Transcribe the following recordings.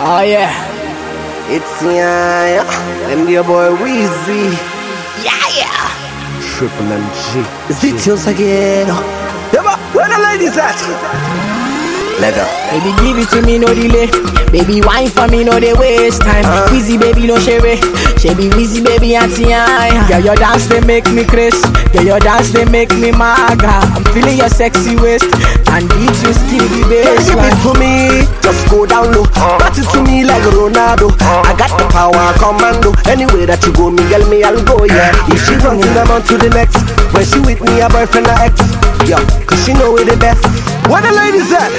Oh yeah, It's yeah, and your boy Weezy, yeah. Triple MG. Is it yours again? Yeah, but where the ladies at? Let go. Baby, give it to me, no delay. Baby, wine for me, no they waste time. Wheezy, baby, no share. Baby, Wheezy, baby, auntie, yeah, your dance they make me crazy. Yeah, your dance they make me maga. I'm feeling your sexy waist and beat you skinny bass. Give it to me, just go down low. Pass it to me like Ronaldo. I got the power, commando. Anywhere that you go, me girl, me I'll go, yeah. If she runs in, I'm on to the next. When she with me, her boyfriend or ex, yeah, cause she know we're the best. Where the ladies at?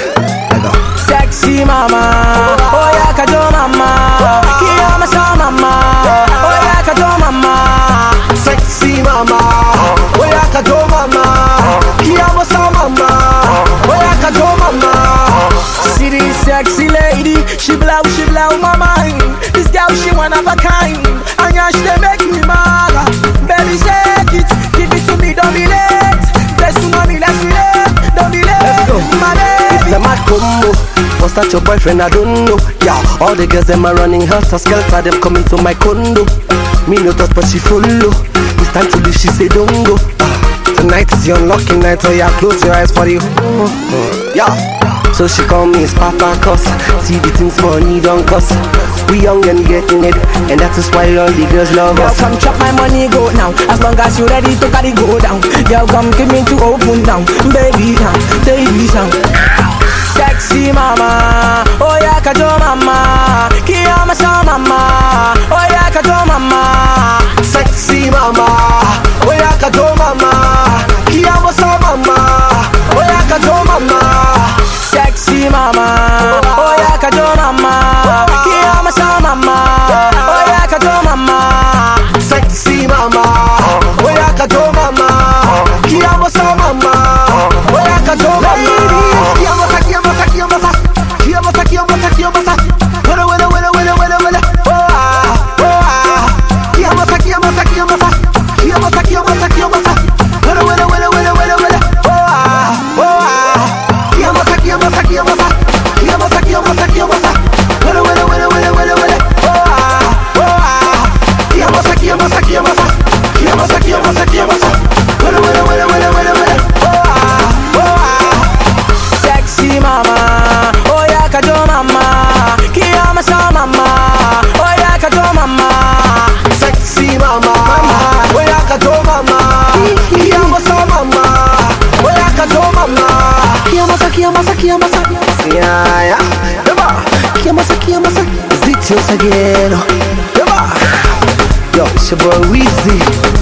Sexy mama, oh yeah, kajo mama, kiyama sa mama, oh yeah, kajo mama. Sexy mama, oh yeah, kajo mama, kiyama sa mama, oh yeah, kajo mama. See this sexy lady, she blow my mind. This girl, she one of a kind, and yeah, she dey make me mad. Baby, shake it, give it to me, don't be late. Let's do mommy, let's relate, don't be late. Let's go. My baby. It's a mad combo. Was that your boyfriend? I don't know. Yeah, all the girls them are running helter skelter. Them coming to my condo. Me no touch, but she follow. It's time to leave. She say don't go. Tonight is your unlucky night. Oh yeah, close your eyes for the yeah. So she call me Spartacus. See the things money don't cost. We young and getting it, and that is why all the girls love Girl, us. come chop my money, go now. As long as you ready to carry go down. Girl, come give me to open down. Baby down, baby down. Sexy mama, oh yeah, kajo mama, kiyama sa mama, oh yeah, kajo mama. Sexy mama, oh yeah, kajo mama, kiyama sa mama, oh yeah, kajo mama. Sexy mama, oh yeah, kajo mama, kiyama sa mama, oh yeah, kajo mama. Sexy mama, oh yeah, kajo mama, kiyama sa mama, oh yeah, kajo mama. Sexy mama, oh yeah, kajo mama, kiyama sa mama, oh yeah, kajo mama. Sexy mama, oh yeah, kajo mama, kiyama sa mama, oh yeah, kajo mama. Kiyama sa. Yeah, Kiyama sa. Is it yours again? Yo, it's your boy Weezy.